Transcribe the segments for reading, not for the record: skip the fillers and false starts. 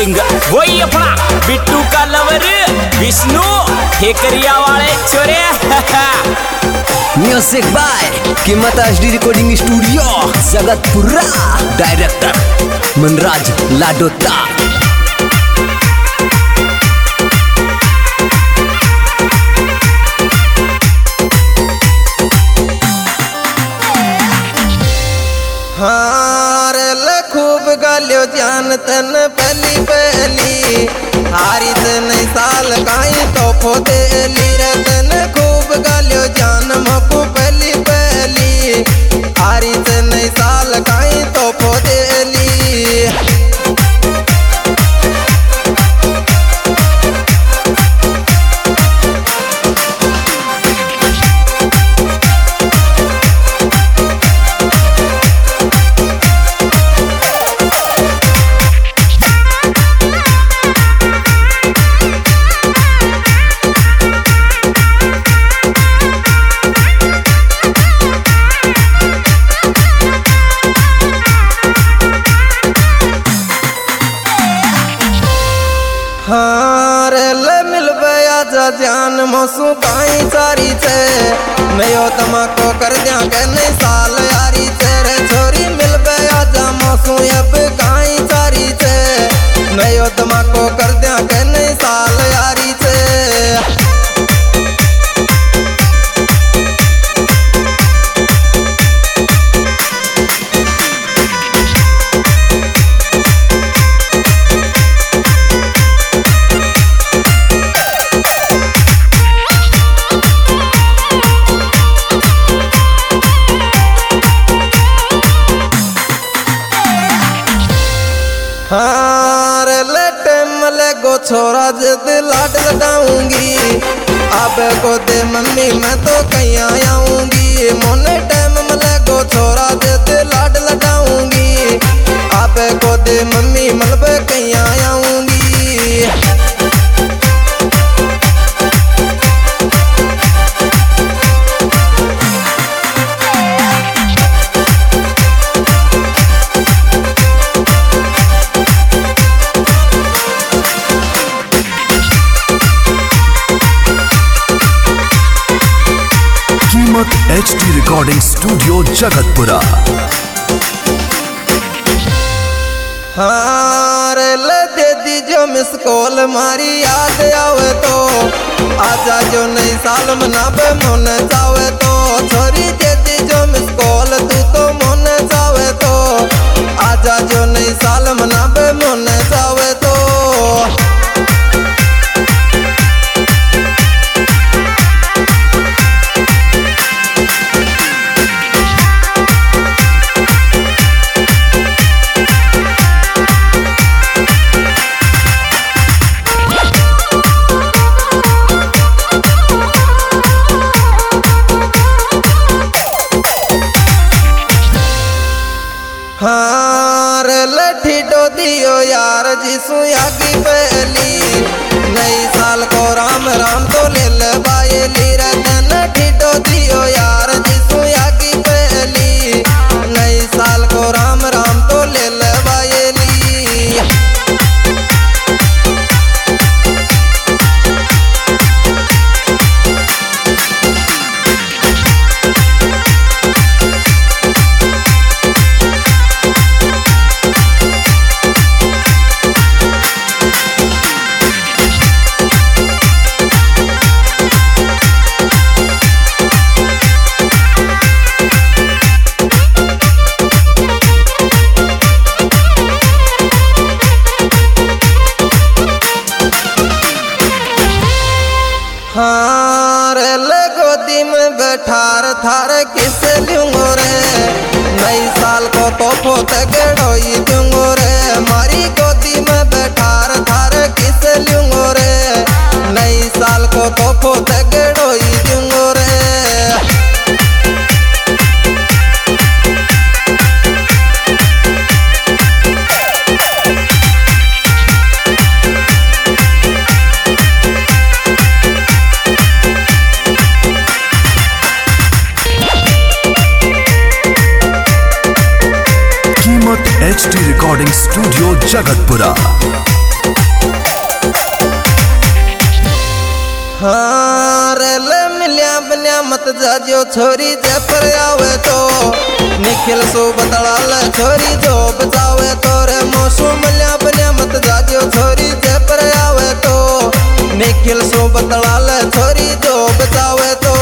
Singer वही अपना बिट्टू का लवर विष्णु ठेकरिया वाले छोरे। म्यूजिक बाय कीमत HD recording studio Jagatpura. Director Manraj Ladota. खूब गालियो जान तन पहली पहली हारी तन साल काई तोहफो देली रतन। खूब गालियो जान मको पहली पहली हारी तन साल काई तोहफो देली। जान मसू काई चारी छे नयो तमाको कर दिया के नहीं साल यारी छे रे छोरी मिल गया जा मसू अब काई चारी छे नयो तमाको कर दिया के नहीं साल यारी छे। गो छोरा जिद लाड लगाऊंगी अब को दे मम्मी मैं तो कहीं आऊंगी। मोने टाइम मले गो छोरा जिद लाड लगाऊंगी अब को दे मम्मी मलब कहीं आऊंगी। HD recording studio Jagatpura. दे दी जो मिस कॉल मारी याद आवे तो आजा जो नई साल मनाबे मन चावे तो छोरी दे दी जो मिस कॉल तू तो मन चावे तो आजा जो नई साल मनाबे मन चावे तो। लठी डो दियो यार जिसु आगी पहली नई साल को राम राम तो ले ले बायली रतन। ठीडो दियो यार जिसु आगी पहली नई साल को राम राम तो ले ले बायली। गोदी में बैठार थार किस लूंगो रे नई साल को तोहफो तगड़ोई दूंगो रे। मारी गोदी में बैठार थार किस लूंगो रे नई साल को तोहफो तगड़ोई दूंगो रे। HD recording studio Jagatpura. हाँ रेल मिलिया बनिया मत जाजो छोरी जयपुर आवे तो निखिल सो बतलाल छोरी जो बचावे तो रे मौसू मिलिया बनिया मत जाजो छोरी जयपुर आवे तो निखिल सो बतलाल छोरी जो बचावे तो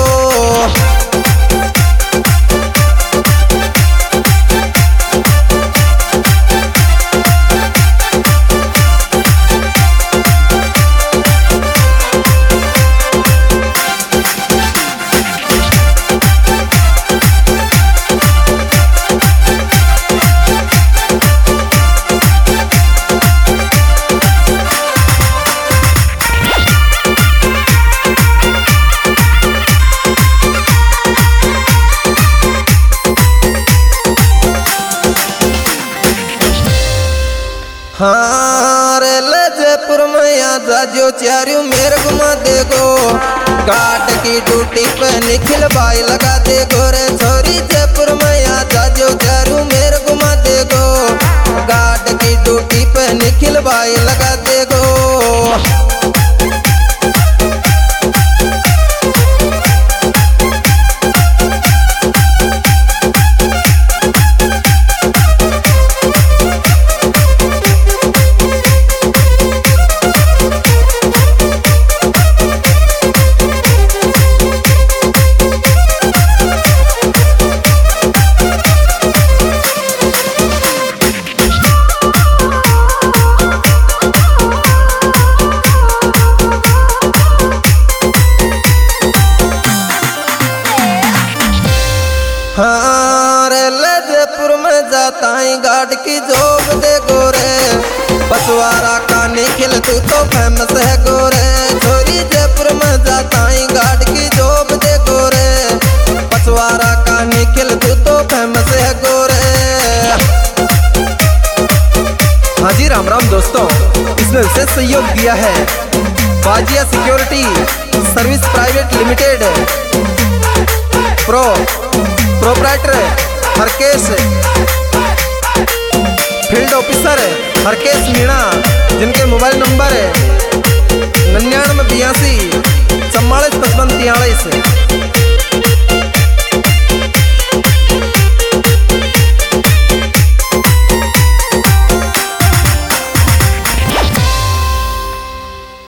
हाँ रेल जयपुर में यहाँ जाजो चारियों मेरे घुमा देगो काट की ड्यूटी पे निखिल भाई लगा देगो रे छोरी जयपुर में यहाँ जाजो चारियों मेरे घुमा देगो काट की ड्यूटी पे निखिल भाई लगा देगो हाँ रेल जयपुर में जाता ही गाड़ की जोग दे गोरे पसवारा का निखिल तू तो फेमस है गोरे छोरी जयपुर में जाता ही गाड़ की जोग दे गोरे पसवारा का निखिल तू तो फेमस है गोरे। हाँ जी राम राम दोस्तों, इसमें विशेष सहयोग दिया है Bajiya security service private limited, proprietor Harkesh, field officer Harkesh Meena, जिनके मोबाइल नंबर है 9982